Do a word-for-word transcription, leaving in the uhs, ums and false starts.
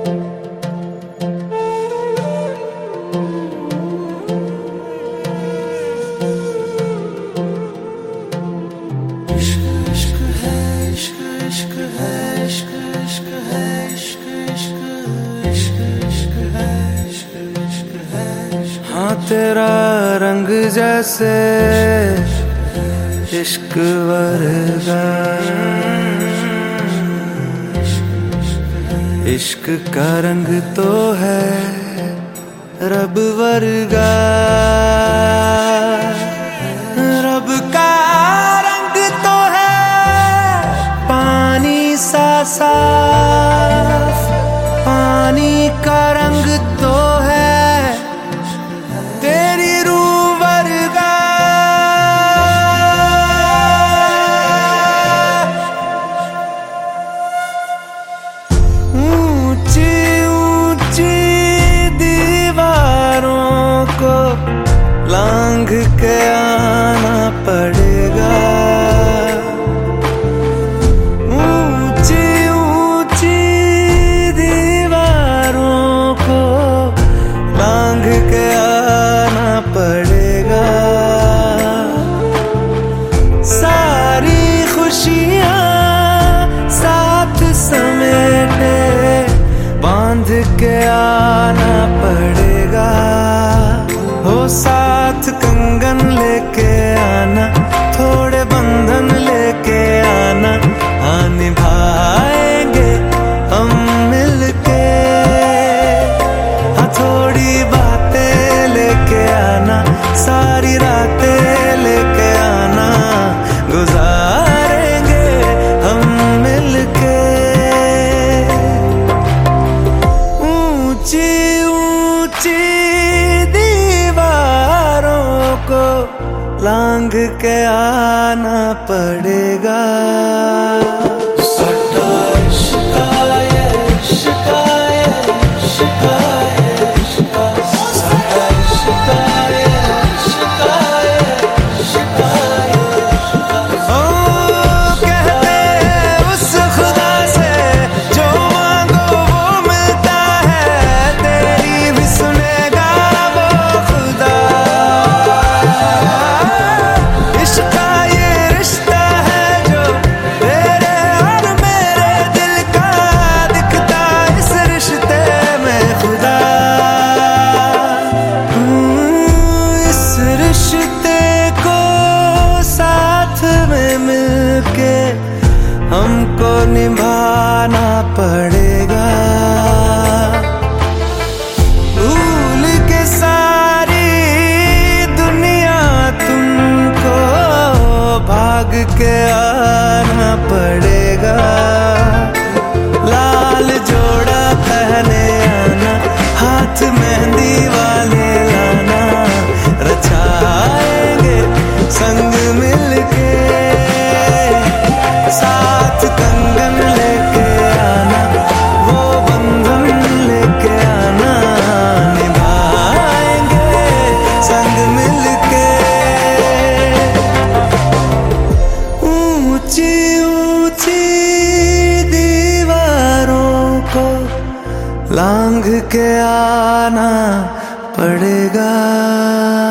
हाँ तेरा रंग जैसे इश्क वर्गा, इश्क का रंग तो है रब वर्गा। रब का रंग तो है पानी सा साफ, पानी का रंग तो है तेरी रूह वर्गा। ऊंची ऊंची दीवारों को लांघ के आना पड़ेगा। ऊंची ऊंची दीवारों को लांघ के आना पड़ेगा। सारी खुशियां साथ समेटे बांध के आना पड़ेगा। हो साथ कंगन लेके आना, थोड़े बंधन लेके आना, हाँ निभाएंगे हम मिलके। हाँ थोड़ी बातें लेके आना, सारी रातें लेके आना, गुजारेंगे हम मिलके। ऊंची ऊंची दीवारों को लांघ के आना पड़ेगा। हमको निभाना पड़ेगा। भूल के सारी दुनिया तुमको भाग के आना पड़ेगा। लाल जोड़ा पहने आना, हाथ मेहंदी वाले लाना, रचाएंगे संग मिलके। साथ कंगन लेके आना, वो बंधन लेके आना, निभाएंगे संग मिलके। ऊंची ऊंची दीवारों को लांघ के आना पड़ेगा।